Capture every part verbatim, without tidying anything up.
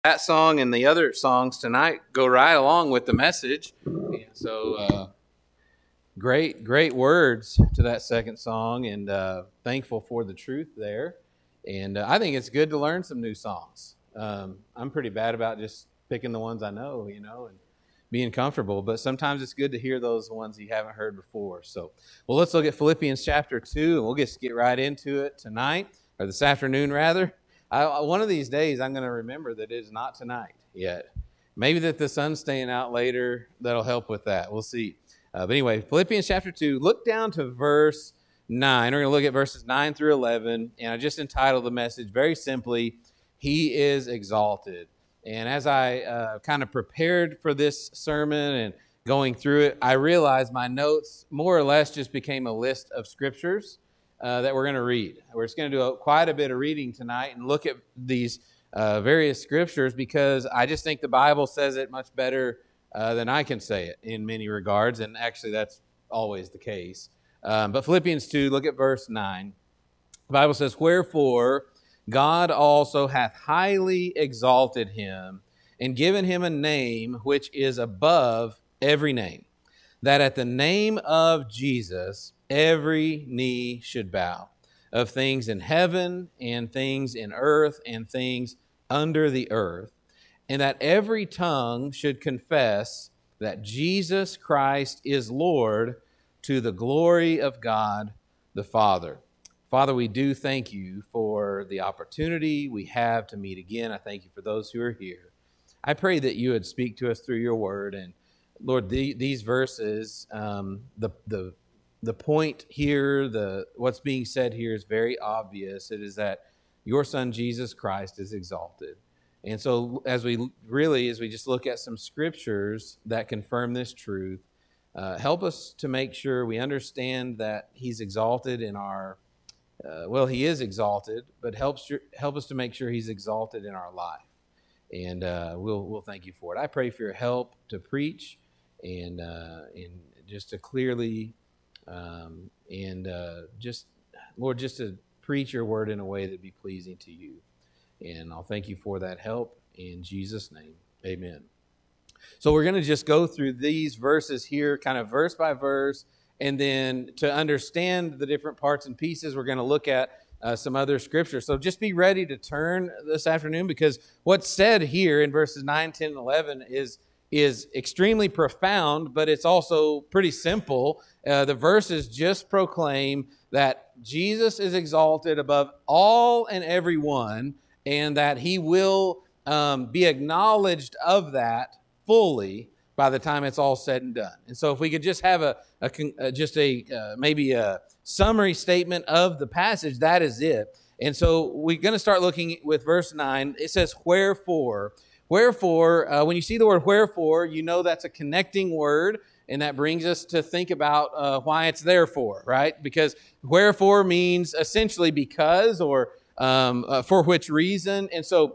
That song and the other songs tonight go right along with the message. And so, uh, great, great words to that second song, and uh, thankful for the truth there. And uh, I think it's good to learn some new songs. Um, I'm pretty bad about just picking the ones I know, you know, and being comfortable. But sometimes it's good to hear those ones you haven't heard before. So, well, let's look at Philippians chapter two, and we'll just get right into it tonight, or this afternoon, rather. I, one of these days, I'm going to remember that it is not tonight yet. Maybe that the sun's staying out later. That'll help with that. We'll see. Uh, but anyway, Philippians chapter two, look down to verse nine. We're going to look at verses nine through eleven. And I just entitled the message very simply, He is Exalted. And as I uh, kind of prepared for this sermon and going through it, I realized my notes more or less just became a list of scriptures Uh, that we're going to read. We're just going to do a, quite a bit of reading tonight and look at these uh, various scriptures because I just think the Bible says it much better uh, than I can say it in many regards, and actually that's always the case. Um, but Philippians two, look at verse nine. The Bible says, "Wherefore God also hath highly exalted him and given him a name which is above every name, that at the name of Jesus every knee should bow, of things in heaven and things in earth and things under the earth, and that every tongue should confess that Jesus Christ is Lord, to the glory of God the Father." Father, we do thank you for the opportunity we have to meet again. I thank you for those who are here. I pray that you would speak to us through your word. And Lord, the, these verses, um, the the The point here, the what's being said here is very obvious. It is that your Son, Jesus Christ, is exalted. And so as we really, as we just look at some scriptures that confirm this truth, uh, help us to make sure we understand that he's exalted in our, uh, well, he is exalted, but helps help us to make sure he's exalted in our life. And uh, we'll we'll thank you for it. I pray for your help to preach and, uh, and just to clearly Um, and uh, just, Lord, just to preach your word in a way that be pleasing to you. And I'll thank you for that help in Jesus' name. Amen. So we're going to just go through these verses here, kind of verse by verse. And then to understand the different parts and pieces, we're going to look at uh, some other scripture. So just be ready to turn this afternoon, because what's said here in verses nine, ten, and eleven is is extremely profound, but it's also pretty simple. Uh, the verses just proclaim that Jesus is exalted above all and everyone, and that he will um, be acknowledged of that fully by the time it's all said and done. And so if we could just have a, a, a just a uh, maybe a summary statement of the passage, that is it. And so we're going to start looking with verse nine. It says, "Wherefore." Wherefore, uh, when you see the word wherefore, you know that's a connecting word, and that brings us to think about uh, why it's therefore, right? Because wherefore means essentially because, or um, uh, for which reason. And so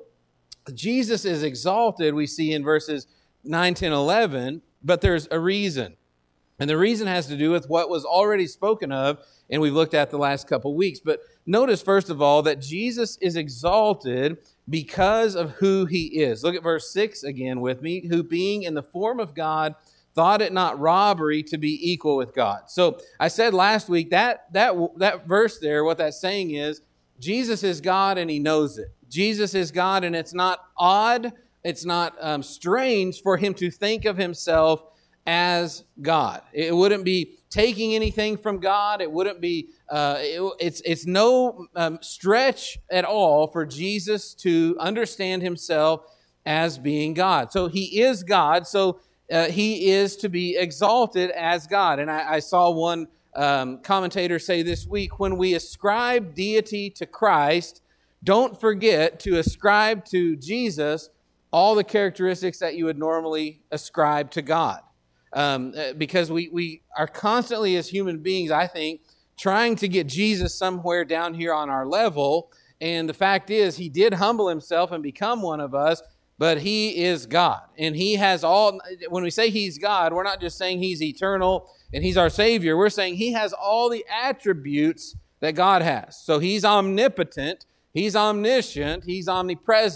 Jesus is exalted, we see in verses nine, ten, eleven, but there's a reason. And the reason has to do with what was already spoken of, and we've looked at the last couple weeks. But notice, first of all, that Jesus is exalted because of who he is. Look at verse six again with me. "Who being in the form of God, thought it not robbery to be equal with God." So I said last week that that that verse there, what that's saying is, Jesus is God and he knows it. Jesus is God, and it's not odd, it's not um, strange for him to think of himself as God. It wouldn't be taking anything from God. It wouldn't be, uh, it, it's it's no um, stretch at all for Jesus to understand himself as being God. So he is God, so uh, he is to be exalted as God. And I, I saw one um, commentator say this week, when we ascribe deity to Christ, don't forget to ascribe to Jesus all the characteristics that you would normally ascribe to God. Um, because we, we are constantly as human beings, I think, trying to get Jesus somewhere down here on our level. And the fact is, he did humble himself and become one of us, but he is God. And he has all, when we say he's God, we're not just saying he's eternal and he's our Savior. We're saying he has all the attributes that God has. So he's omnipotent, he's omniscient, he's omnipresent,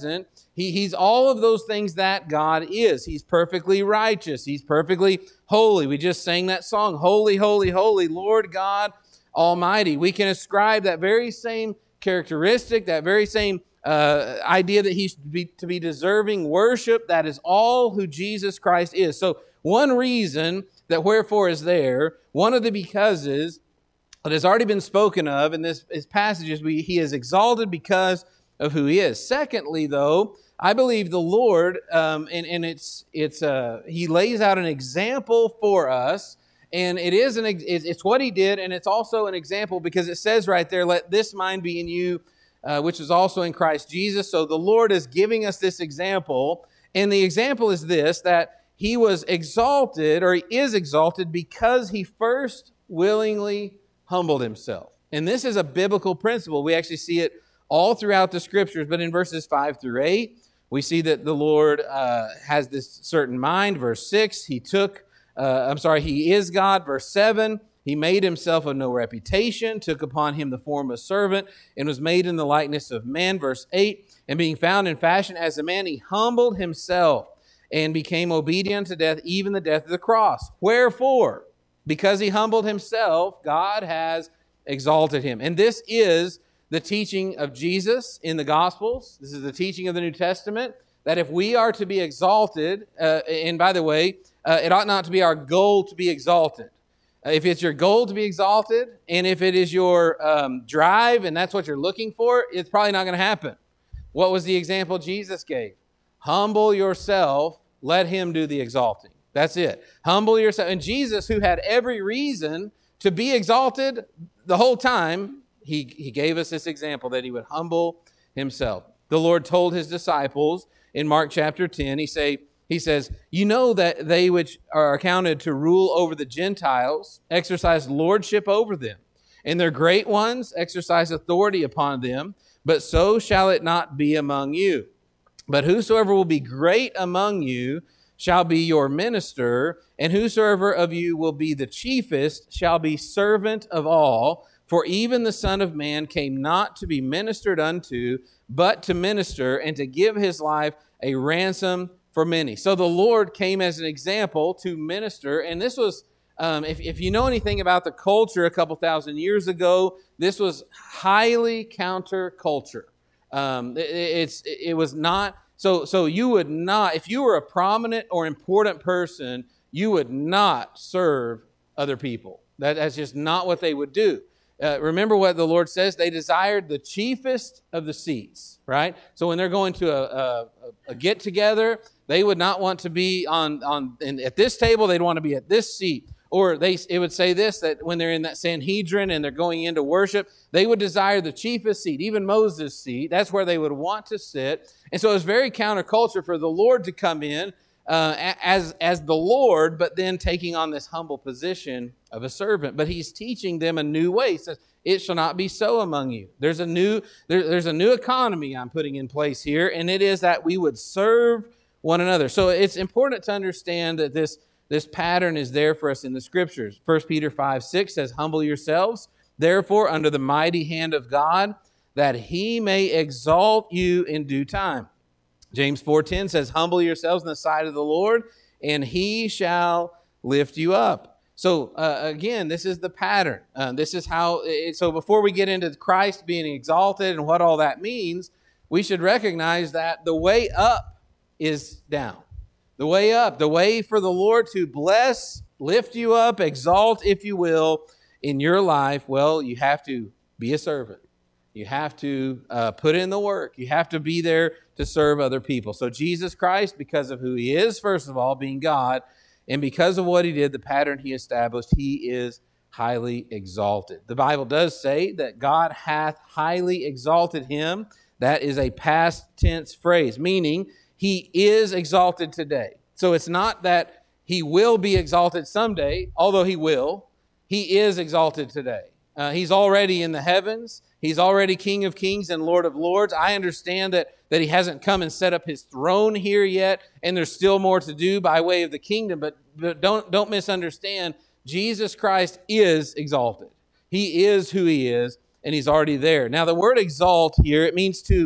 He, he's all of those things that God is. He's perfectly righteous. He's perfectly holy. We just sang that song, Holy, Holy, Holy, Lord God Almighty. We can ascribe that very same characteristic, that very same uh, idea that he's to be, to be deserving worship. That is all who Jesus Christ is. So one reason that wherefore is there, one of the becauses that has already been spoken of in this, this passage is we, he is exalted because of who he is. Secondly, though, I believe the Lord, um, and, and it's it's uh, he lays out an example for us, and it is an it's what he did, and it's also an example because it says right there, "Let this mind be in you, uh, which is also in Christ Jesus." So the Lord is giving us this example, and the example is this: that he was exalted, or he is exalted, because he first willingly humbled himself. And this is a biblical principle. We actually see it all throughout the Scriptures, but in verses five through eight, we see that the Lord uh, has this certain mind. Verse six, he took, uh, I'm sorry, he is God. Verse seven, he made himself of no reputation, took upon him the form of a servant, and was made in the likeness of man. Verse eight, and being found in fashion as a man, he humbled himself and became obedient to death, even the death of the cross. Wherefore, because he humbled himself, God has exalted him. And this is the teaching of Jesus in the Gospels. This is the teaching of the New Testament, that if we are to be exalted, uh, and by the way, uh, it ought not to be our goal to be exalted. Uh, if it's your goal to be exalted, and if it is your um, drive, and that's what you're looking for, it's probably not going to happen. What was the example Jesus gave? Humble yourself, let him do the exalting. That's it. Humble yourself. And Jesus, who had every reason to be exalted the whole time, He, he gave us this example that he would humble himself. The Lord told his disciples in Mark chapter ten, he, say, he says, you know that they which are accounted to rule over the Gentiles exercise lordship over them, and their great ones exercise authority upon them, but so shall it not be among you. But whosoever will be great among you shall be your minister, and whosoever of you will be the chiefest shall be servant of all. For even the Son of Man came not to be ministered unto, but to minister and to give his life a ransom for many. So the Lord came as an example to minister. And this was, um, if, if you know anything about the culture a couple thousand years ago, this was highly counterculture. Um, it, it's, it was not, so, so you would not, if you were a prominent or important person, you would not serve other people. That, that's just not what they would do. Uh, remember what the Lord says, they desired the chiefest of the seats, right? So when they're going to a, a, a get-together, they would not want to be on, on in, at this table, they'd want to be at this seat. Or they, it would say this, that when they're in that Sanhedrin and they're going into worship, they would desire the chiefest seat, even Moses' seat. That's where they would want to sit. And so it was very counterculture for the Lord to come in uh, as, as the Lord, but then taking on this humble position of a servant. But he's teaching them a new way. He says, it shall not be so among you. There's a new, there, there's a new economy I'm putting in place here, and it is that we would serve one another. So it's important to understand that this, this pattern is there for us in the Scriptures. First Peter five six says, humble yourselves, therefore, under the mighty hand of God, that he may exalt you in due time. James four ten says, humble yourselves in the sight of the Lord, and he shall lift you up. So uh, again, this is the pattern. Uh, this is how, it, so before we get into Christ being exalted and what all that means, we should recognize that the way up is down. The way up, the way for the Lord to bless, lift you up, exalt, if you will, in your life, well, you have to be a servant. You have to uh, put in the work. You have to be there to serve other people. So Jesus Christ, because of who he is, first of all, being God, and because of what he did, the pattern he established, he is highly exalted. The Bible does say that God hath highly exalted him. That is a past tense phrase, meaning he is exalted today. So it's not that he will be exalted someday, although he will. He is exalted today. Uh, he's already in the heavens. He's already King of Kings and Lord of Lords. I understand that, that he hasn't come and set up his throne here yet, and there's still more to do by way of the kingdom, but, but don't, don't misunderstand. Jesus Christ is exalted. He is who he is, and he's already there. Now, the word exalt here, it means to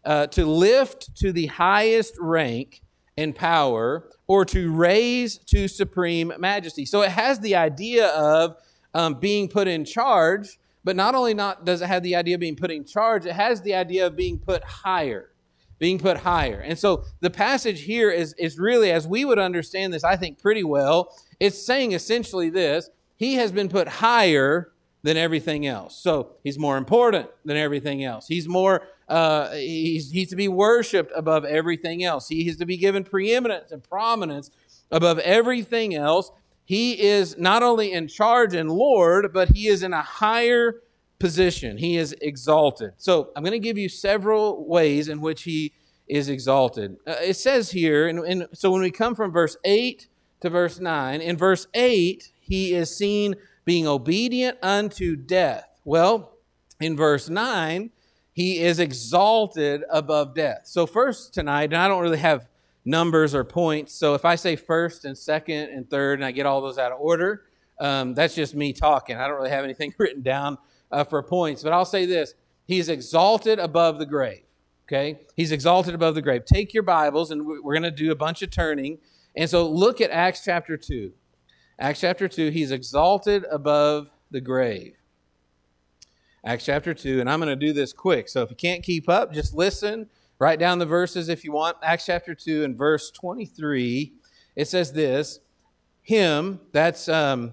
uh, to lift to the highest rank and power, or to raise to supreme majesty. So it has the idea of um, being put in charge, but not only not does it have the idea of being put in charge, it has the idea of being put higher, being put higher. And so the passage here is, is really, as we would understand this, I think pretty well, it's saying essentially this: he has been put higher than everything else. So he's more important than everything else. He's more, uh, he's, he's to be worshiped above everything else. He is to be given preeminence and prominence above everything else. He is not only in charge and Lord, but he is in a higher position. He is exalted. So I'm going to give you several ways in which he is exalted. Uh, it says here, and, and so when we come from verse eight to verse nine, in verse eight, he is seen being obedient unto death. Well, in verse nine, he is exalted above death. So first tonight, and I don't really have numbers or points, so if I say first and second and third, and I get all those out of order, um, that's just me talking. I don't really have anything written down uh, for points, but I'll say this: he's exalted above the grave. Okay? He's exalted above the grave. Take your Bibles, and we're going to do a bunch of turning. And so look at Acts chapter two. Acts chapter two, he's exalted above the grave. Acts chapter two, and I'm going to do this quick. So if you can't keep up, just listen. Write down the verses if you want. Acts chapter two and verse twenty-three, it says this: him, that's um,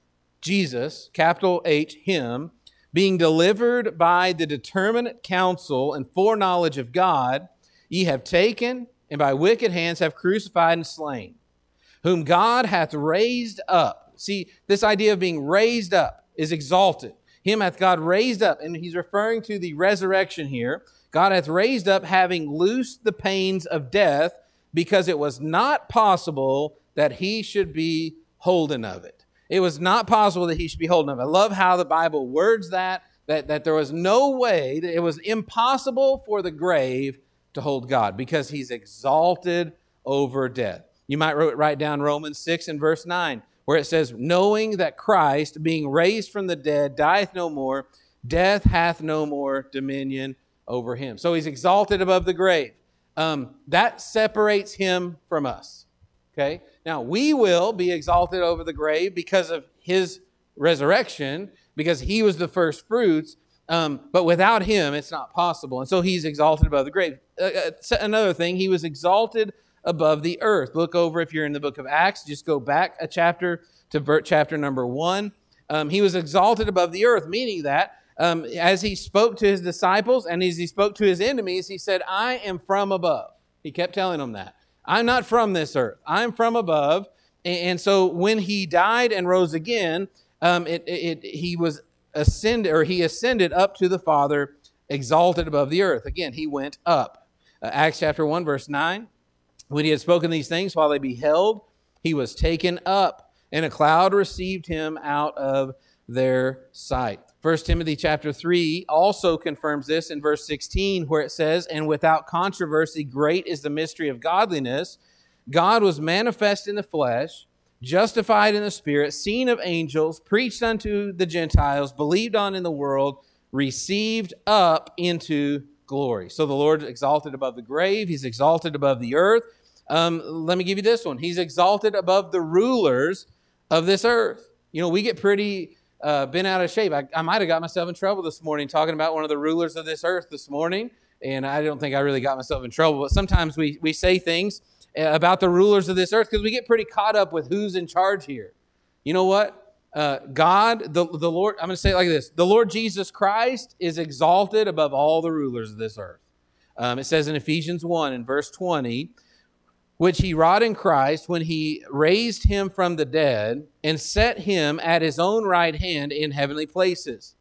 Jesus, capital H, him, being delivered by the determinate counsel and foreknowledge of God, ye have taken, and by wicked hands have crucified and slain, whom God hath raised up. See, this idea of being raised up is exalted. Him hath God raised up, and he's referring to the resurrection here. God hath raised up, having loosed the pains of death, because it was not possible that he should be holden of it. It was not possible that he should be holden of it. I love how the Bible words that, that, that there was no way, that it was impossible for the grave to hold God, because he's exalted over death. You might write down Romans six and verse nine, where it says, knowing that Christ, being raised from the dead, dieth no more, death hath no more dominion over him. So he's exalted above the grave. Um, that separates him from us. Okay? Now, we will be exalted over the grave because of his resurrection, because he was the first fruits. Um, but without him, it's not possible. And so he's exalted above the grave. Uh, another thing, he was exalted above the earth. Look over, if you're in the book of Acts, just go back a chapter to chapter number one. Um, he was exalted above the earth, meaning that um, as he spoke to his disciples and as he spoke to his enemies, he said, I am from above. He kept telling them that. I'm not from this earth. I'm from above. And so when he died and rose again, um, it, it, he was ascended, or he ascended up to the Father, exalted above the earth. Again, he went up. Uh, Acts chapter one, verse nine. When he had spoken these things while they beheld, he was taken up, and a cloud received him out of their sight. First Timothy chapter three also confirms this in verse sixteen, where it says, and without controversy, great is the mystery of godliness. God was manifest in the flesh, justified in the spirit, seen of angels, preached unto the Gentiles, believed on in the world, received up into glory. So the Lord is exalted above the grave. He's exalted above the earth. Um, let me give you this one. He's exalted above the rulers of this earth. You know, we get pretty uh, bent out of shape. I, I might have got myself in trouble this morning talking about one of the rulers of this earth this morning, and I don't think I really got myself in trouble. But sometimes we, we say things about the rulers of this earth because we get pretty caught up with who's in charge here. You know what? Uh, God, the, the Lord, I'm going to say it like this. The Lord Jesus Christ is exalted above all the rulers of this earth. Um, it says in Ephesians one in verse twenty, which he wrought in Christ when he raised him from the dead and set him at his own right hand in heavenly places,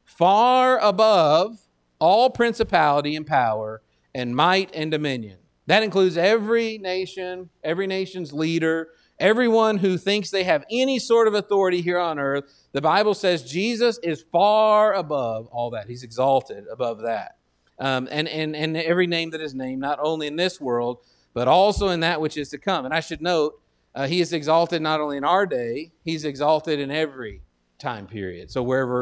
far above all principality and power and might and dominion. That includes every nation, every nation's leader, everyone who thinks they have any sort of authority here on earth. The Bible says Jesus is far above all that. He's exalted above that. Um, and, and, and every name that is named, not only in this world, but also in that which is to come. And I should note, uh, he is exalted not only in our day, he's exalted in every time period. So wherever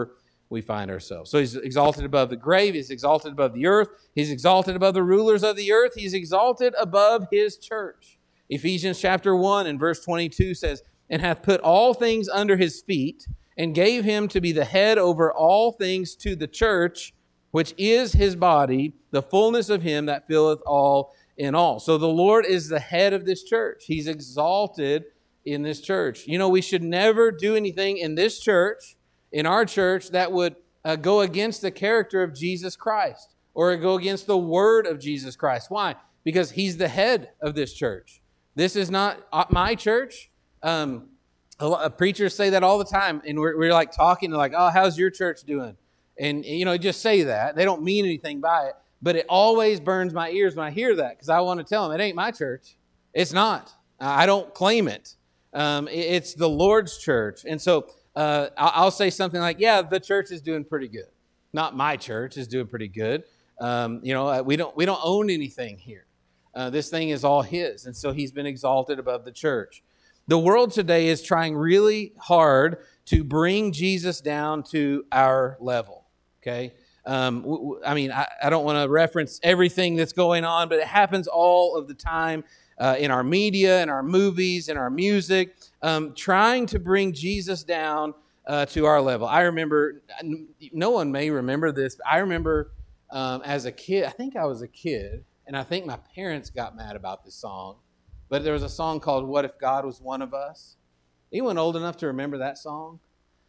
we find ourselves. So he's exalted above the grave. He's exalted above the earth. He's exalted above the rulers of the earth. He's exalted above his church. Ephesians chapter one and verse twenty-two says, and hath put all things under his feet, and gave him to be the head over all things to the church, which is his body, the fullness of him that filleth all in all. So the Lord is the head of this church. He's exalted in this church. You know, we should never do anything in this church, in our church, that would uh, go against the character of Jesus Christ or go against the word of Jesus Christ. Why? Because he's the head of this church. This is not my church. Um, a lot of preachers say that all the time, and we're, we're like talking, like, oh, how's your church doing? And, you know, just say that. They don't mean anything by it, but it always burns my ears when I hear that, because I want to tell them it ain't my church. It's not. I don't claim it. Um, it's the Lord's church. And so uh, I'll say something like, yeah, the church is doing pretty good. Not my church is doing pretty good. Um, you know, we don't we don't own anything here. Uh, this thing is all his. And so he's been exalted above the church. The world today is trying really hard to bring Jesus down to our level. Okay. Um, w- w- I mean, I, I don't want to reference everything that's going on, but it happens all of the time uh, in our media, in our movies, in our music, um, trying to bring Jesus down uh, to our level. I remember, no one may remember this, but I remember um, as a kid, I think I was a kid, and I think my parents got mad about this song, but there was a song called What If God Was One of Us? Anyone old enough to remember that song?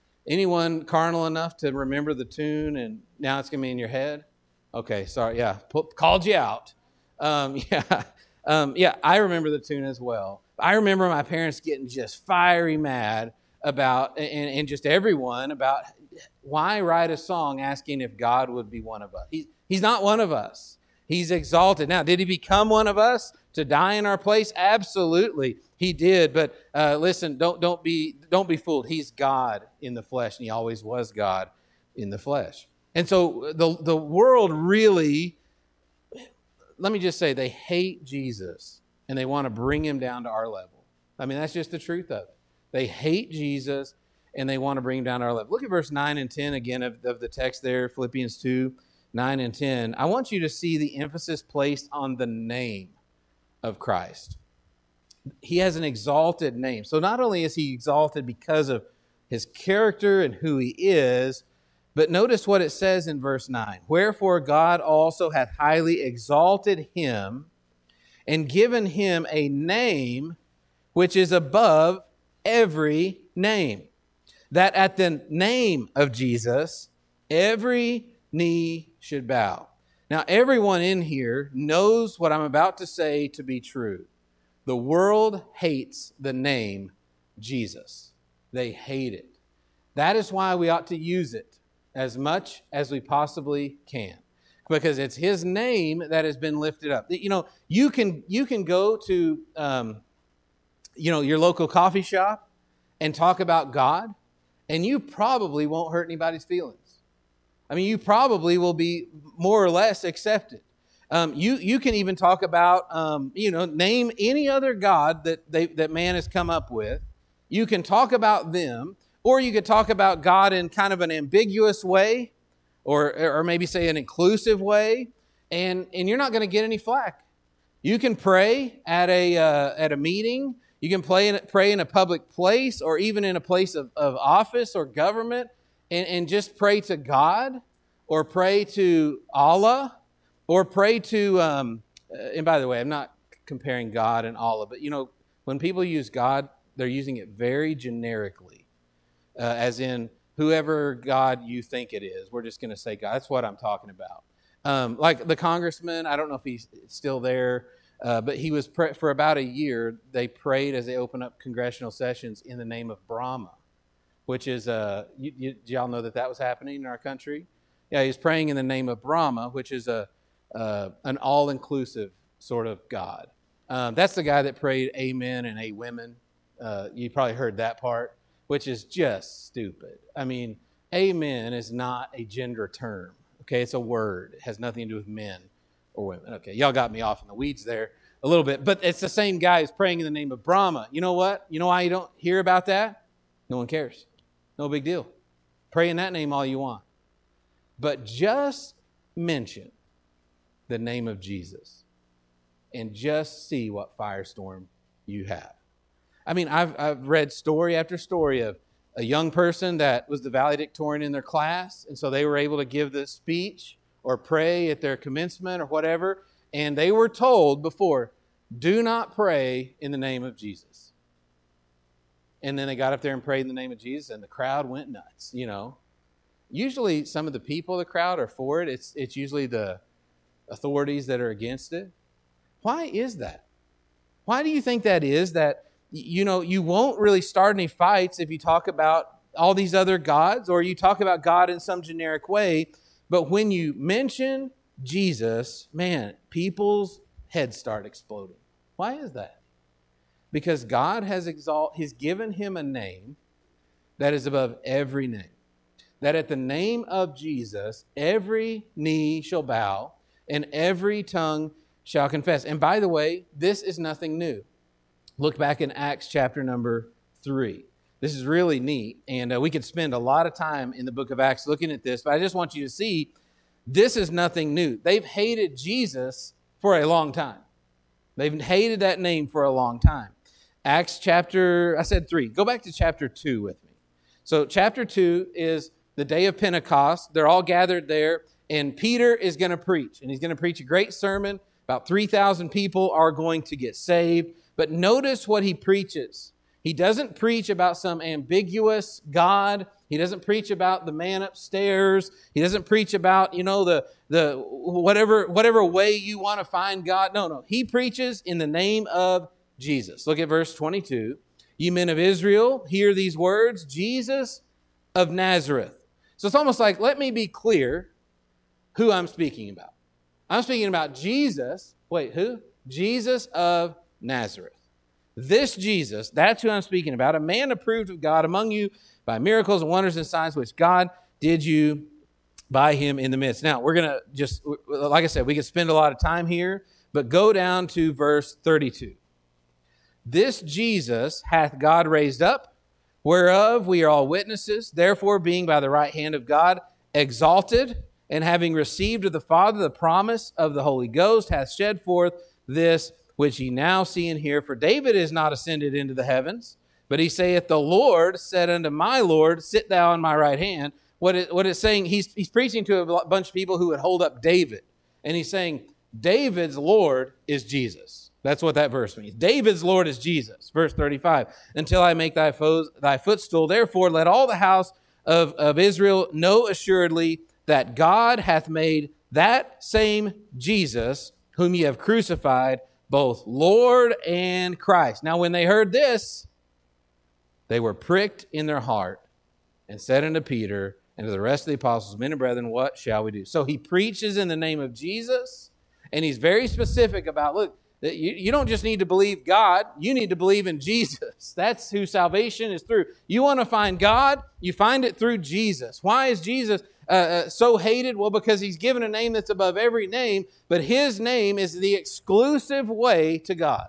Anyone carnal enough to remember the tune and now it's going to be in your head? Okay, sorry, yeah, P- called you out. Um, yeah, um, yeah, I remember the tune as well. I remember my parents getting just fiery mad about, and, and just everyone, about why write a song asking if God would be one of us. He, he's not one of us. He's exalted. Now, did he become one of us to die in our place? Absolutely, he did. But uh, listen, don't don't be don't be fooled. He's God in the flesh, and he always was God in the flesh. And so the the world really, let me just say, they hate Jesus, and they want to bring him down to our level. I mean, that's just the truth of it. They hate Jesus, and they want to bring him down to our level. Look at verse nine and ten again of, of the text there, Philippians two, nine and ten. I want you to see the emphasis placed on the name of Christ. He has an exalted name. So not only is he exalted because of his character and who he is, but notice what it says in verse nine. Wherefore God also hath highly exalted him and given him a name which is above every name, that at the name of Jesus every knee should bow. Now, everyone in here knows what I'm about to say to be true. The world hates the name Jesus. They hate it. That is why we ought to use it as much as we possibly can, because it's his name that has been lifted up. You know, you can you can go to um, you know your local coffee shop and talk about God, and you probably won't hurt anybody's feelings. I mean, you probably will be more or less accepted. Um, you you can even talk about, um, you know, name any other god that they, that man has come up with. You can talk about them, or you could talk about God in kind of an ambiguous way, or or maybe say an inclusive way, and and you're not going to get any flack. You can pray at a uh, at a meeting. You can pray in, pray in a public place, or even in a place of, of office or government. And, and just pray to God, or pray to Allah, or pray to, um, and by the way, I'm not comparing God and Allah, but you know, when people use God, they're using it very generically, uh, as in whoever God you think it is. We're just going to say God. That's what I'm talking about. Um, like the congressman, I don't know if he's still there, uh, but he was, pre- for about a year, they prayed as they opened up congressional sessions in the name of Brahma, which is, uh, you, you, do y'all know that that was happening in our country? Yeah, he's praying in the name of Brahma, which is a uh, an all-inclusive sort of God. Um, that's the guy that prayed amen and a women. Uh, you probably heard that part, which is just stupid. I mean, amen is not a gender term, okay? It's a word. It has nothing to do with men or women. Okay, y'all got me off in the weeds there a little bit, but it's the same guy who's praying in the name of Brahma. You know what? You know why you don't hear about that? No one cares. No big deal. Pray in that name all you want. but just mention the name of Jesus and just see what firestorm you have. I mean, I've, I've read story after story of a young person that was the valedictorian in their class, and so they were able to give the speech or pray at their commencement or whatever, and they were told before, do not pray in the name of Jesus. And then they got up there and prayed in the name of Jesus, and the crowd went nuts, you know. Usually some of the people in the crowd are for it. It's, it's usually the authorities that are against it. Why is that? Why do you think that is? That, you know, you won't really start any fights if you talk about all these other gods or you talk about God in some generic way. But when you mention Jesus, man, people's heads start exploding. Why is that? Because God has exalt, He's given him a name that is above every name. That at the name of Jesus, every knee shall bow and every tongue shall confess. And by the way, this is nothing new. Look back in Acts chapter number three. This is really neat, and uh, we could spend a lot of time in the book of Acts looking at this, but I just want you to see this is nothing new. They've hated Jesus for a long time. They've hated that name for a long time. Acts chapter, I said three. Go back to chapter two with me. So chapter two is the day of Pentecost. They're all gathered there, and Peter is going to preach, and he's going to preach a great sermon. About three thousand people are going to get saved, but notice what he preaches. He doesn't preach about some ambiguous God. He doesn't preach about the man upstairs. He doesn't preach about, you know, the the whatever whatever way you want to find God. No, no. He preaches in the name of Jesus. Look at verse twenty-two. You men of Israel, hear these words, Jesus of Nazareth. So it's almost like, let me be clear who I'm speaking about. I'm speaking about Jesus. Wait, who? Jesus of Nazareth. This Jesus, that's who I'm speaking about, a man approved of God among you by miracles and wonders and signs which God did you by him in the midst. Now, we're going to just, like I said, we could spend a lot of time here, but go down to verse thirty-two. This Jesus hath God raised up, whereof we are all witnesses. Therefore, being by the right hand of God exalted, and having received of the Father the promise of the Holy Ghost, hath shed forth this which ye now see and hear. For David is not ascended into the heavens, but he saith, the Lord said unto my Lord, sit thou on my right hand. What, it, what it's saying, he's, he's preaching to a bunch of people who would hold up David. And he's saying, David's Lord is Jesus. That's what that verse means. David's Lord is Jesus. Verse thirty-five, until I make thy foes thy footstool. Therefore, let all the house of, of Israel know assuredly that God hath made that same Jesus, whom ye have crucified, both Lord and Christ. Now, when they heard this, they were pricked in their heart and said unto Peter and to the rest of the apostles, men and brethren, what shall we do? So he preaches in the name of Jesus, and he's very specific about, look, that you, you don't just need to believe God, you need to believe in Jesus. That's who salvation is through. You want to find God, you find it through Jesus. Why is Jesus uh, uh, so hated? Well, because he's given a name that's above every name, but his name is the exclusive way to God.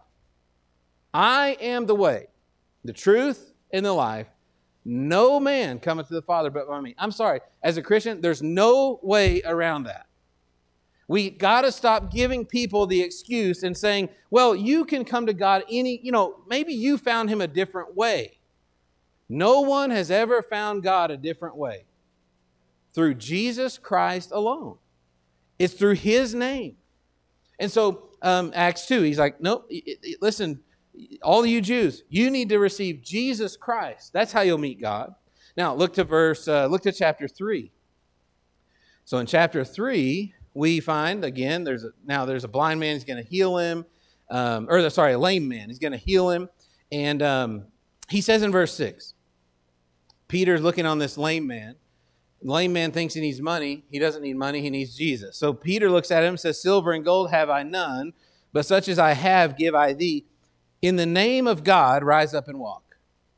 I am the way, the truth, and the life. No man cometh to the Father but by me. I'm sorry, as a Christian, there's no way around that. We got to stop giving people the excuse and saying, well, you can come to God any, you know, maybe you found him a different way. No one has ever found God a different way. Through Jesus Christ alone. It's through his name. And so um, Acts two, he's like, no, listen, all of you Jews, you need to receive Jesus Christ. That's how you'll meet God. Now look to verse, uh, look to chapter three. So in chapter three, we find, again, there's a, now there's a blind man, he's going to heal him, um, or sorry, a lame man, he's going to heal him. And um, he says in verse six, Peter's looking on this lame man. The lame man thinks he needs money. He doesn't need money, he needs Jesus. So Peter looks at him and says, silver and gold have I none, but such as I have give I thee. In the name of God, rise up and walk.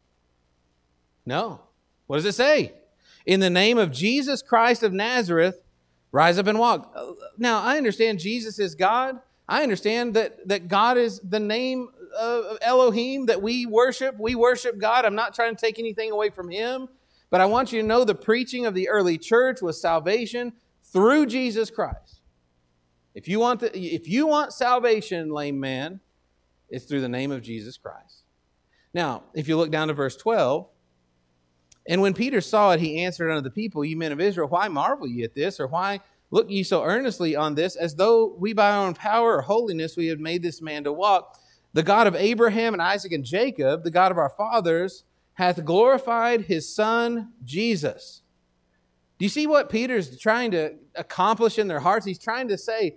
No. What does it say? In the name of Jesus Christ of Nazareth, rise up and walk. Now, I understand Jesus is God. I understand that, that God is the name of Elohim that we worship. We worship God. I'm not trying to take anything away from him. But I want you to know the preaching of the early church was salvation through Jesus Christ. If you want the, if you want salvation, lame man, it's through the name of Jesus Christ. Now, if you look down to verse twelve, and when Peter saw it, he answered unto the people, ye men of Israel, why marvel ye at this? Or why look ye so earnestly on this, as though we by our own power or holiness we had made this man to walk? The God of Abraham and Isaac and Jacob, the God of our fathers, hath glorified his Son, Jesus. Do you see what Peter's trying to accomplish in their hearts? He's trying to say,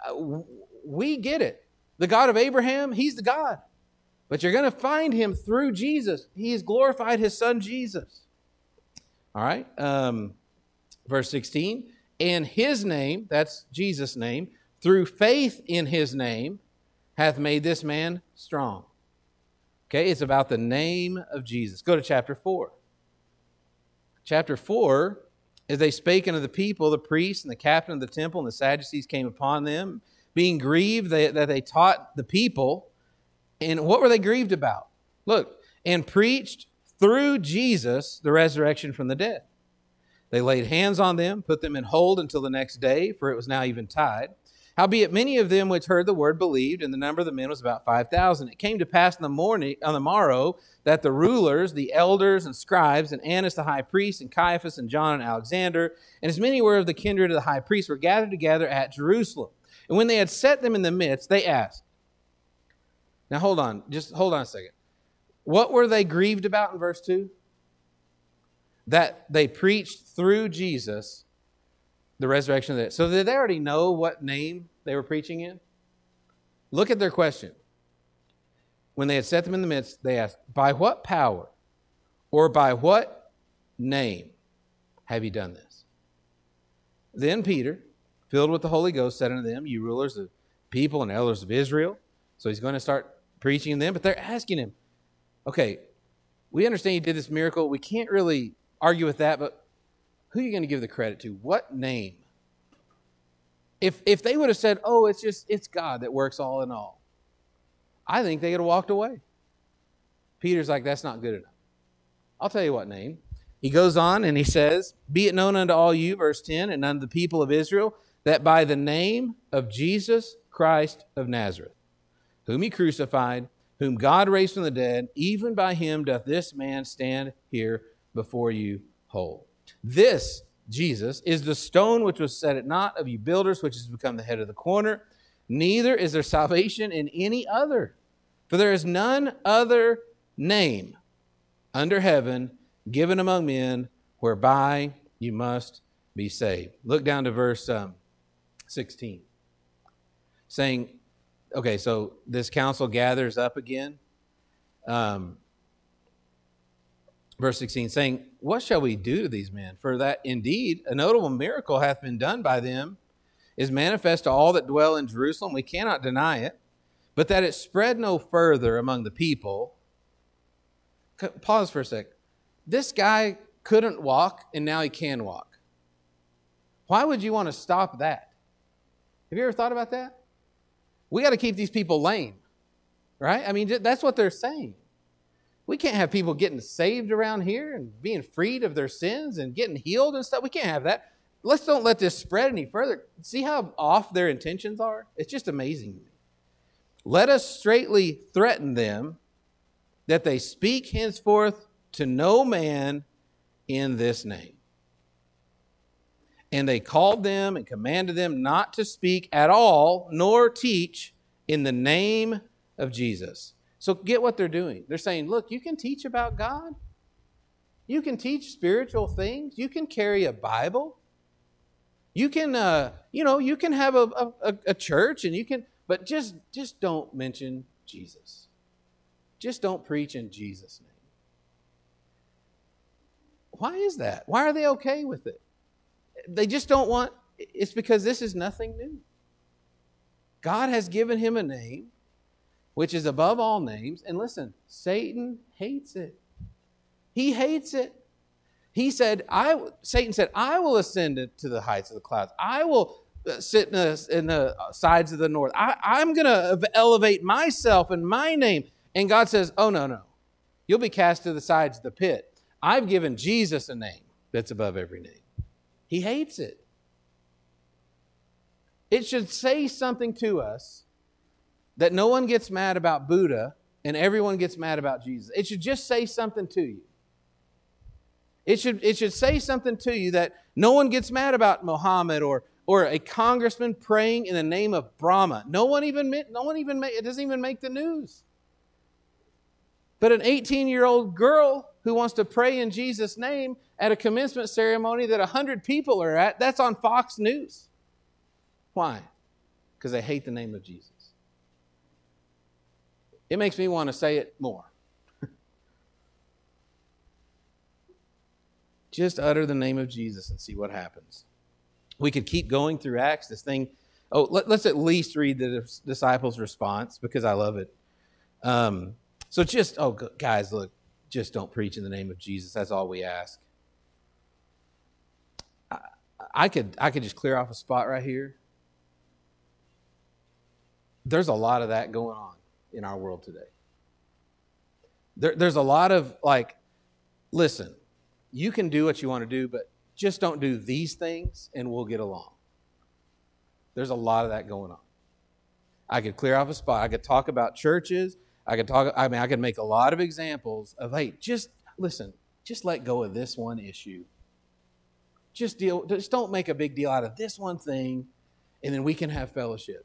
we get it. The God of Abraham, he's the God. But you're going to find him through Jesus. He has glorified his Son, Jesus. All right. Um, verse sixteen. And his name, that's Jesus' name, through faith in his name, hath made this man strong. Okay, it's about the name of Jesus. Go to chapter four. Chapter four, as they spake unto the people, the priests and the captain of the temple and the Sadducees came upon them, being grieved that they taught the people. And what were they grieved about? Look, and preached through Jesus the resurrection from the dead. They laid hands on them, put them in hold until the next day, for it was now eventide. Howbeit many of them which heard the word believed, and the number of the men was about five thousand. It came to pass in the morning, on the morrow, that the rulers, the elders and scribes, and Annas the high priest, and Caiaphas, and John, and Alexander, and as many were of the kindred of the high priest, were gathered together at Jerusalem. And when they had set them in the midst, they asked. Now hold on, just hold on a second. What were they grieved about in verse two? That they preached through Jesus the resurrection of the dead. So did they already know what name they were preaching in? Look at their question. When they had set them in the midst, they asked, by what power or by what name have you done this? Then Peter, filled with the Holy Ghost, said unto them, you rulers of people and elders of Israel. So he's going to start preaching to them, but they're asking him, okay, we understand you did this miracle. We can't really argue with that, but who are you going to give the credit to? What name? If if they would have said, oh, it's just, it's God that works all in all, I think they would have walked away. Peter's like, that's not good enough. I'll tell you what name. He goes on and he says, be it known unto all you, verse ten, and unto the people of Israel, that by the name of Jesus Christ of Nazareth, whom he crucified, whom God raised from the dead, even by him doth this man stand here before you whole. This, Jesus, is the stone which was set at naught of you builders, which has become the head of the corner. Neither is there salvation in any other, for there is none other name under heaven given among men whereby you must be saved. Look down to verse um, sixteen. Saying, okay, so this council gathers up again. Um, verse sixteen, saying, what shall we do to these men? For that indeed a notable miracle hath been done by them, is manifest to all that dwell in Jerusalem. We cannot deny it, but that it spread no further among the people. Pause for a sec. This guy couldn't walk, and now he can walk. Why would you want to stop that? Have you ever thought about that? We got to keep these people lame, right? I mean, that's what they're saying. We can't have people getting saved around here and being freed of their sins and getting healed and stuff. We can't have that. Let's don't let this spread any further. See how off their intentions are? It's just amazing to me. Let us straightly threaten them that they speak henceforth to no man in this name. And they called them and commanded them not to speak at all, nor teach in the name of Jesus. So get what they're doing. They're saying, look, you can teach about God. You can teach spiritual things. You can carry a Bible. You can, uh, you know, you can have a, a, a church, and you can, but just, just don't mention Jesus. Just don't preach in Jesus' name. Why is that? Why are they okay with it? They just don't want, it's because this is nothing new. God has given him a name which is above all names. And listen, Satan hates it. He hates it. He said, I, Satan said, I will ascend to the heights of the clouds. I will sit in the, in the sides of the north. I, I'm going to elevate myself and my name. And God says, oh, no, no. You'll be cast to the sides of the pit. I've given Jesus a name that's above every name. He hates it. It should say something to us that no one gets mad about Buddha and everyone gets mad about Jesus. It should just say something to you. It should, it should say something to you that no one gets mad about Muhammad or, or a congressman praying in the name of Brahma. No one even, no one even, it doesn't even make the news. But an eighteen-year-old girl who wants to pray in Jesus' name at a commencement ceremony that one hundred people are at, that's on Fox News. Why? Because they hate the name of Jesus. It makes me want to say it more. Just utter the name of Jesus and see what happens. We could keep going through Acts. This thing, oh, let, let's at least read the disciples' response because I love it. Um, so just, oh, guys, look, just don't preach in the name of Jesus. That's all we ask. I, I could, I could just clear off a spot right here. There's a lot of that going on in our world today. There, there's a lot of like, listen, you can do what you want to do, but just don't do these things and we'll get along. There's a lot of that going on. I could clear off a spot. I could talk about churches. I could talk, I mean, I could make a lot of examples of, hey, just listen, just let go of this one issue. Just deal, just don't make a big deal out of this one thing, and then we can have fellowship.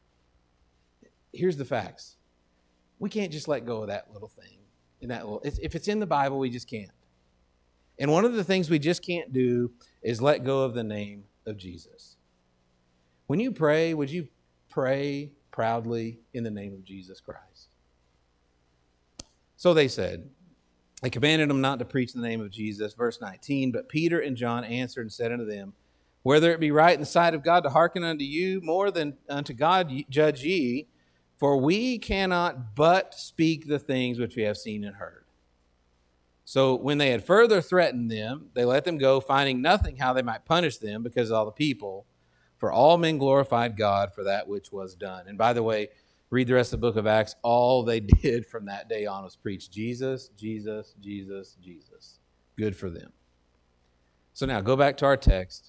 Here's the facts. We can't just let go of that little thing. And that little, if it's in the Bible, we just can't. And one of the things we just can't do is let go of the name of Jesus. When you pray, would you pray proudly in the name of Jesus Christ? So they said, they commanded them not to preach in the name of Jesus. Verse nineteen, but Peter and John answered and said unto them, whether it be right in the sight of God to hearken unto you more than unto God judge ye, for we cannot but speak the things which we have seen and heard. So when they had further threatened them, they let them go, finding nothing how they might punish them because of all the people. For all men glorified God for that which was done. And by the way, read the rest of the book of Acts. All they did from that day on was preach Jesus, Jesus, Jesus, Jesus. Good for them. So now go back to our text.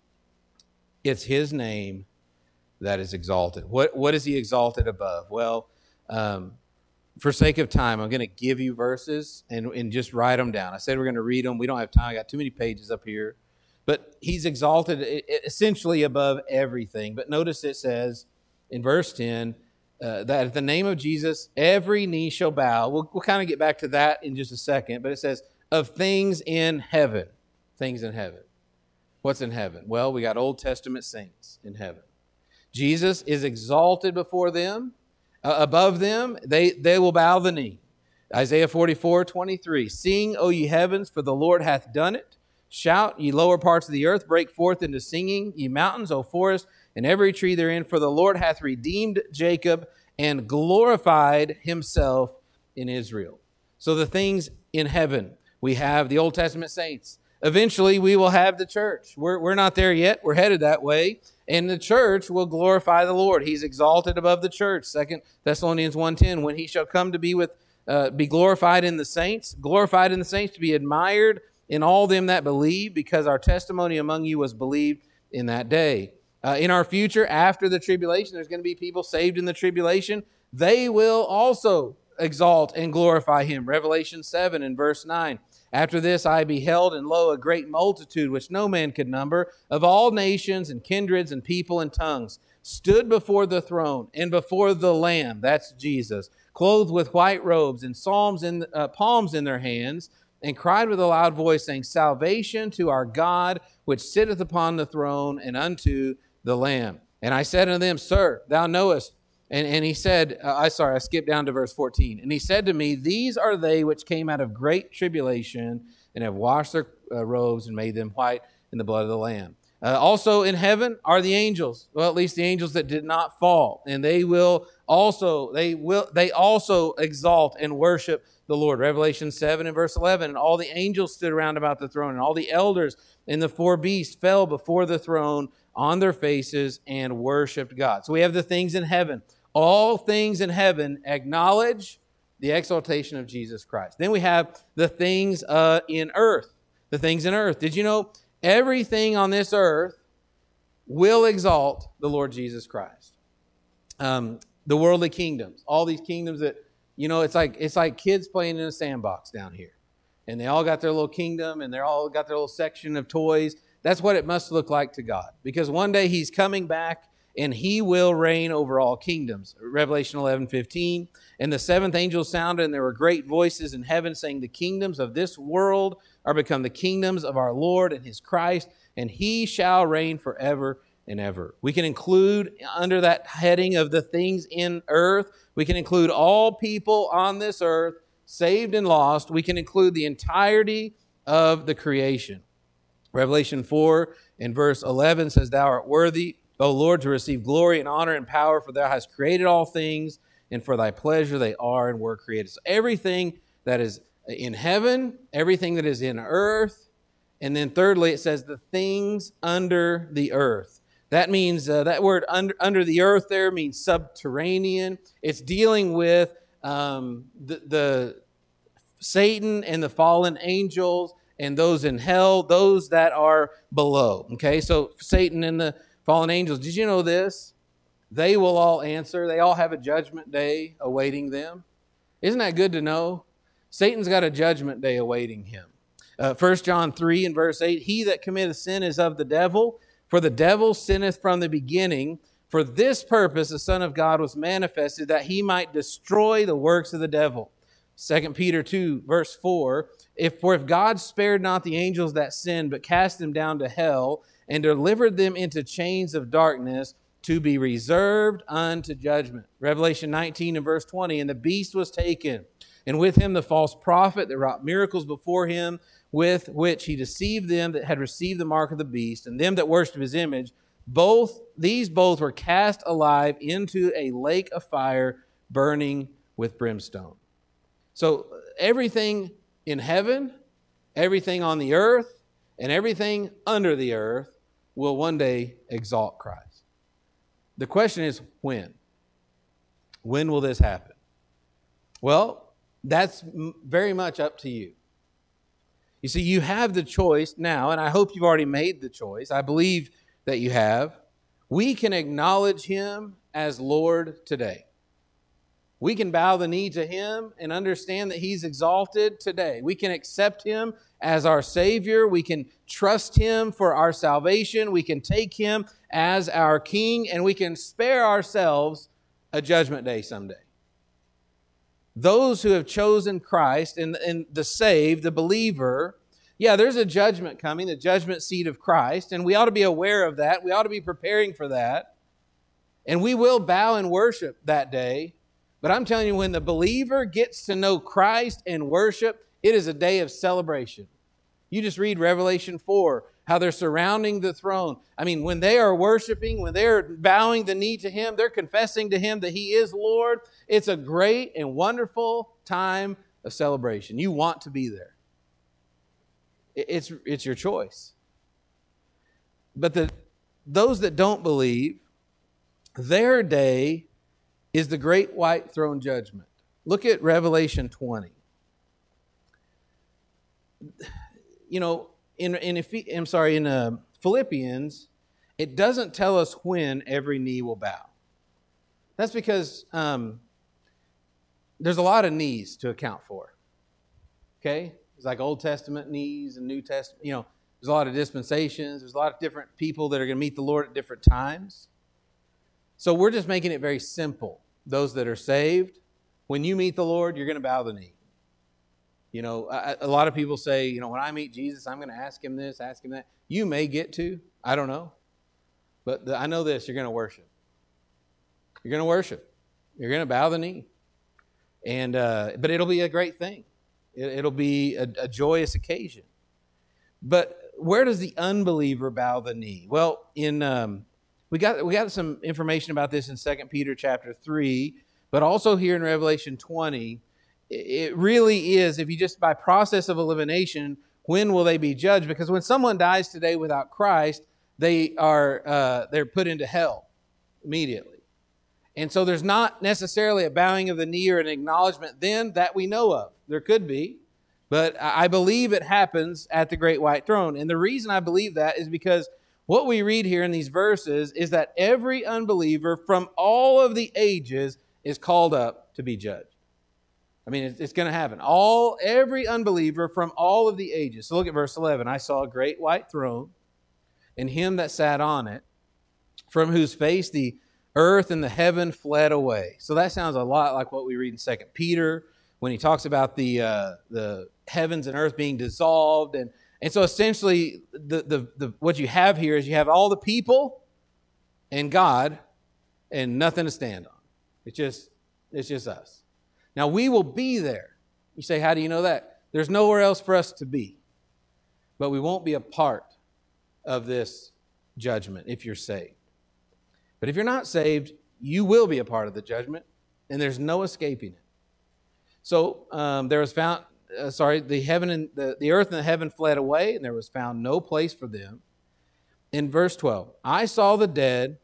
It's his name that is exalted. What, what is he exalted above? Well, um, for sake of time, I'm going to give you verses and, and just write them down. I said we're going to read them. We don't have time. I got too many pages up here. But he's exalted essentially above everything. But notice it says in verse ten uh, that at the name of Jesus, every knee shall bow. We'll, we'll kind of get back to that in just a second. But it says of things in heaven. Things in heaven. What's in heaven? Well, we got Old Testament saints in heaven. Jesus is exalted before them. Uh, above them, they, they will bow the knee. Isaiah forty-four, twenty-three. Sing, O ye heavens, for the Lord hath done it. Shout, ye lower parts of the earth, break forth into singing, ye mountains, O forest, and every tree therein, for the Lord hath redeemed Jacob and glorified himself in Israel. So the things in heaven, we have the Old Testament saints. Eventually, we will have the church. We're, we're not there yet. We're headed that way. And the church will glorify the Lord. He's exalted above the church. Second Thessalonians one ten, when he shall come to be with, uh, be glorified in the saints, glorified in the saints, to be admired in all them that believe, because our testimony among you was believed in that day. Uh, in our future, after the tribulation, there's going to be people saved in the tribulation. They will also exalt and glorify him. Revelation seven and verse nine. After this I beheld, and lo, a great multitude, which no man could number, of all nations and kindreds and people and tongues, stood before the throne and before the Lamb, that's Jesus, clothed with white robes and psalms in, uh, palms in their hands, and cried with a loud voice, saying, Salvation to our God, which sitteth upon the throne, and unto the Lamb. And I said unto them, Sir, thou knowest. And, and he said, uh, I sorry, I skipped down to verse fourteen. And he said to me, These are they which came out of great tribulation, and have washed their uh, robes and made them white in the blood of the Lamb. Uh, also in heaven are the angels, well, at least the angels that did not fall, and they will also they will they also exalt and worship the Lord. Revelation seven and verse eleven, and all the angels stood around about the throne, and all the elders and the four beasts fell before the throne on their faces and worshiped God. So we have the things in heaven. All things in heaven acknowledge the exaltation of Jesus Christ. Then we have the things uh, in earth. The things in earth. Did you know everything on this earth will exalt the Lord Jesus Christ? Um, the worldly kingdoms, all these kingdoms that, you know, it's like it's like kids playing in a sandbox down here. And they all got their little kingdom and they're all got their little section of toys. That's what it must look like to God. Because one day He's coming back and He will reign over all kingdoms. Revelation eleven fifteen. And the seventh angel sounded, and there were great voices in heaven saying, the kingdoms of this world are become the kingdoms of our Lord and His Christ, and He shall reign forever and ever. We can include under that heading of the things in earth, we can include all people on this earth, saved and lost. We can include the entirety of the creation. Revelation four and verse eleven says, thou art worthy, O Lord, to receive glory and honor and power, for thou hast created all things, and for thy pleasure they are and were created. So everything that is in heaven, everything that is in earth, and then thirdly, it says the things under the earth. That means, uh, that word under, under the earth there means subterranean. It's dealing with um, the, the Satan and the fallen angels and those in hell, those that are below. Okay, so Satan and the fallen angels, did you know this? They will all answer. They all have a judgment day awaiting them. Isn't that good to know? Satan's got a judgment day awaiting him. Uh, First John three and verse eight, he that committeth sin is of the devil, for the devil sinneth from the beginning. For this purpose the Son of God was manifested, that He might destroy the works of the devil. Second Peter two, verse four, if, for if God spared not the angels that sinned, but cast them down to hell, and delivered them into chains of darkness, to be reserved unto judgment. Revelation nineteen and verse twenty, and the beast was taken, and with him the false prophet that wrought miracles before him, with which he deceived them that had received the mark of the beast, and them that worshipped his image. Both these both were cast alive into a lake of fire, burning with brimstone. So everything in heaven, everything on the earth, and everything under the earth will one day exalt Christ. The question is, when? When will this happen? Well, that's very much up to you. You see, you have the choice now, and I hope you've already made the choice. I believe that you have. We can acknowledge Him as Lord today. We can bow the knee to Him and understand that He's exalted today. We can accept Him as our Savior. We can trust Him for our salvation. We can take Him as our King, and we can spare ourselves a judgment day someday. Those who have chosen Christ and, and the saved, the believer, yeah, there's a judgment coming, the judgment seat of Christ, and we ought to be aware of that. We ought to be preparing for that. And we will bow and worship that day. But I'm telling you, when the believer gets to know Christ and worship, it is a day of celebration. You just read Revelation four, how they're surrounding the throne. I mean, when they are worshiping, when they're bowing the knee to Him, they're confessing to Him that He is Lord. It's a great and wonderful time of celebration. You want to be there. It's, it's your choice. But the, those that don't believe, their day is the great white throne judgment. Look at Revelation twenty. You know, in in I'm sorry, in uh, Philippians, it doesn't tell us when every knee will bow. That's because um, there's a lot of knees to account for. Okay, it's like Old Testament knees and New Testament. You know, there's a lot of dispensations. There's a lot of different people that are going to meet the Lord at different times. So we're just making it very simple. Those that are saved, when you meet the Lord, you're going to bow the knee. You know, a, a lot of people say, you know, when I meet Jesus, I'm going to ask Him this, ask Him that. You may get to. I don't know. But the, I know this, you're going to worship. You're going to worship. You're going to bow the knee. And uh, but it'll be a great thing. It, it'll be a, a joyous occasion. But where does the unbeliever bow the knee? Well, in... Um, We got, we got some information about this in Second Peter chapter three, but also here in Revelation twenty. It really is, if you just by process of elimination, when will they be judged? Because when someone dies today without Christ, they are uh, they're put into hell immediately. And so there's not necessarily a bowing of the knee or an acknowledgement then that we know of. There could be, but I believe it happens at the great white throne. And the reason I believe that is because what we read here in these verses is that every unbeliever from all of the ages is called up to be judged. I mean, it's, it's going to happen. All, every unbeliever from all of the ages. So look at verse eleven. I saw a great white throne, and him that sat on it, from whose face the earth and the heaven fled away. So that sounds a lot like what we read in Second Peter when he talks about the uh, the heavens and earth being dissolved. And, and so essentially the, the, the what you have here is you have all the people and God and nothing to stand on. It's just, it's just us. Now, we will be there. You say, how do you know that? There's nowhere else for us to be. But we won't be a part of this judgment if you're saved. But if you're not saved, you will be a part of the judgment, and there's no escaping it. So um, there was found, uh, sorry, the heaven and the, the earth and the heaven fled away, and there was found no place for them. In verse twelve, I saw the dead,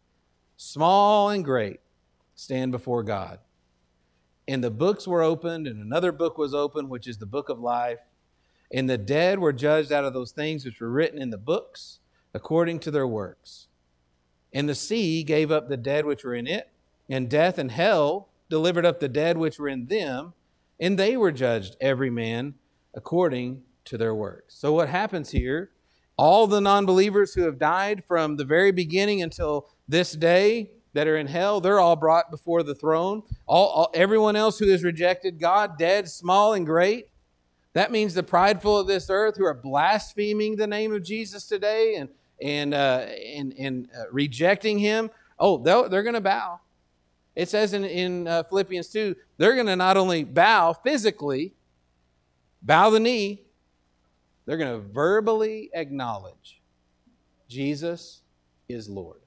small and great, stand before God. And the books were opened, and another book was opened, which is the book of life. And the dead were judged out of those things which were written in the books, according to their works. And the sea gave up the dead which were in it, and death and hell delivered up the dead which were in them, and they were judged, every man according to their works. So what happens here, all the non-believers who have died from the very beginning until this day, that are in hell, they're all brought before the throne. All, all, everyone else who has rejected God, dead, small, and great. That means the prideful of this earth who are blaspheming the name of Jesus today and and uh, and, and uh, rejecting Him. Oh, they're going to bow. It says in, in uh, Philippians two, they're going to not only bow physically, bow the knee, they're going to verbally acknowledge Jesus is Lord.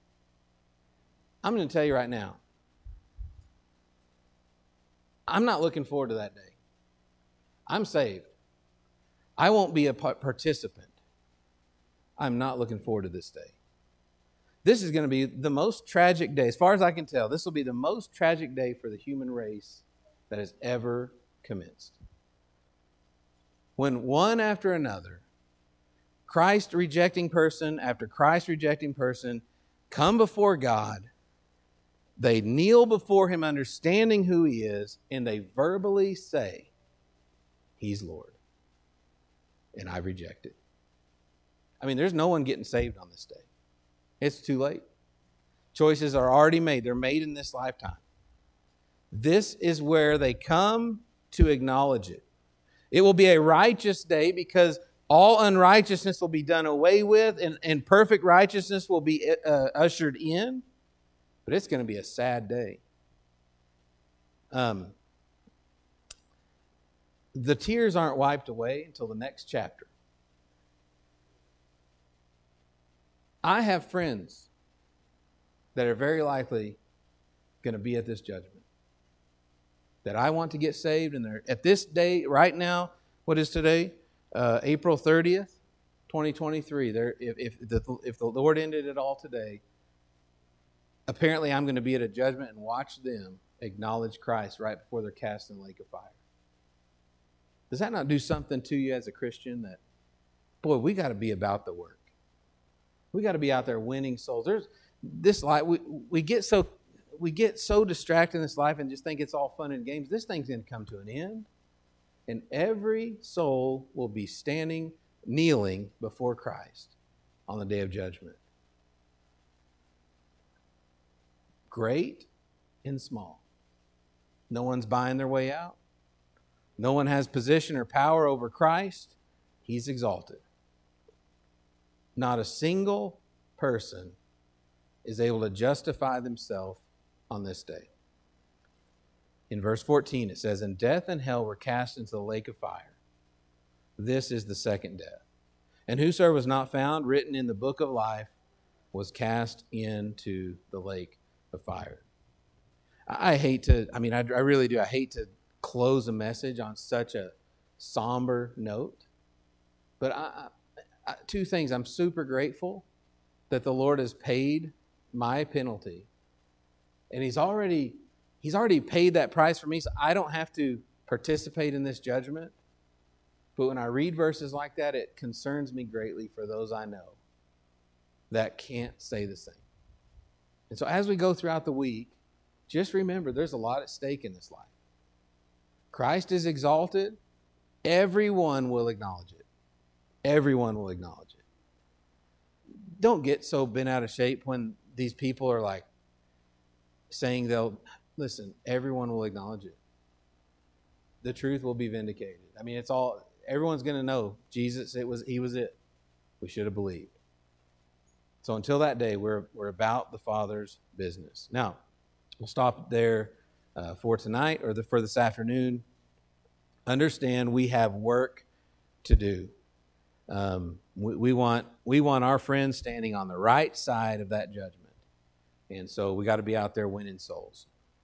I'm going to tell you right now, I'm not looking forward to that day. I'm saved. I won't be a participant. I'm not looking forward to this day. This is going to be the most tragic day. As far as I can tell, this will be the most tragic day for the human race that has ever commenced. When one after another, Christ rejecting person after Christ rejecting person, come before God. They kneel before Him understanding who He is, and they verbally say, He's Lord. And I reject it. I mean, there's no one getting saved on this day. It's too late. Choices are already made. They're made in this lifetime. This is where they come to acknowledge it. It will be a righteous day because all unrighteousness will be done away with, and, and perfect righteousness will be uh, ushered in. But it's going to be a sad day. Um, the tears aren't wiped away until the next chapter. I have friends that are very likely going to be at this judgment. That I want to get saved, and they're at this day, right now, what is today? Uh, April thirtieth, twenty twenty-three. There, if, if, the, if the Lord ended it all today, apparently, I'm going to be at a judgment and watch them acknowledge Christ right before they're cast in the lake of fire. Does that not do something to you as a Christian that, boy, we got to be about the work. We got to be out there winning souls. There's this life. We, we get so we get so distracted in this life and just think it's all fun and games. This thing's going to come to an end, and every soul will be standing, kneeling before Christ on the day of judgment. Great and small. No one's buying their way out. No one has position or power over Christ. He's exalted. Not a single person is able to justify themselves on this day. In verse fourteen, it says, and death and hell were cast into the lake of fire. This is the second death. And whosoever was not found written in the book of life was cast into the lake of fire. I hate to, I mean, I, I really do. I hate to close a message on such a somber note. But I, I, two things. I'm super grateful that the Lord has paid my penalty And he's already, he's already paid that price for me, so I don't have to participate in this judgment. But when I read verses like that, it concerns me greatly for those I know that can't say the same. And so as we go throughout the week, just remember there's a lot at stake in this life. Christ is exalted. Everyone will acknowledge it. Everyone will acknowledge it. Don't get so bent out of shape when these people are like saying they'll, listen, everyone will acknowledge it. The truth will be vindicated. I mean, it's all, everyone's going to know Jesus, it was, he was it. We should have believed. So until that day, we're, we're about the Father's business. Now, we'll stop there uh, for tonight or the, for this afternoon. Understand we have work to do. Um, we, we want we want our friends standing on the right side of that judgment. And so we got to be out there winning souls.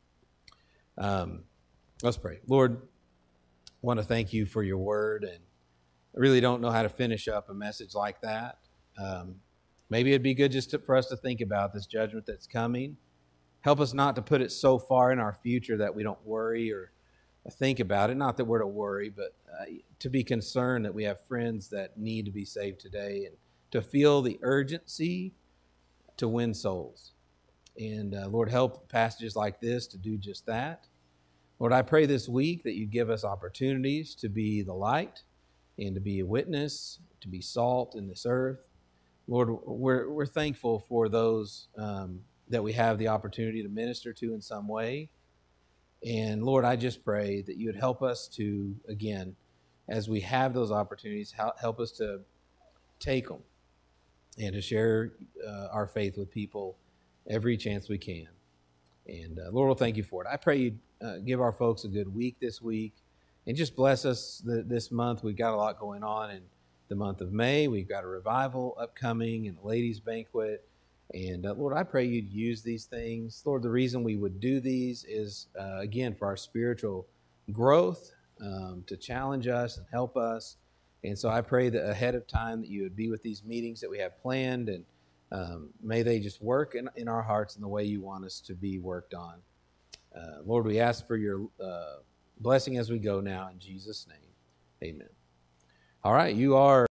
Um, let's pray. Lord, I want to thank you for your word. And I really don't know how to finish up a message like that. Um, maybe it'd be good just to, for us to think about this judgment that's coming. Help us not to put it so far in our future that we don't worry or think about it. Not that we're to worry, but uh, to be concerned that we have friends that need to be saved today and to feel the urgency to win souls. And uh, Lord, help passages like this to do just that. Lord, I pray this week that you give us opportunities to be the light and to be a witness, to be salt in this earth. Lord, we're we're thankful for those um, that we have the opportunity to minister to in some way. And Lord, I just pray that you would help us to, again, as we have those opportunities, help us to take them and to share uh, our faith with people every chance we can. And uh, Lord, we'll thank you for it. I pray you uh, give our folks a good week this week and just bless us the, this month. We've got a lot going on in the month of May. We've got a revival upcoming and a ladies' banquet. And uh, Lord, I pray you'd use these things. Lord, the reason we would do these is, uh, again, for our spiritual growth, um, to challenge us and help us. And so I pray that ahead of time that you would be with these meetings that we have planned, and um, may they just work in, in our hearts in the way you want us to be worked on. Uh, Lord, we ask for your uh, blessing as we go now in Jesus' name. Amen. All right, you are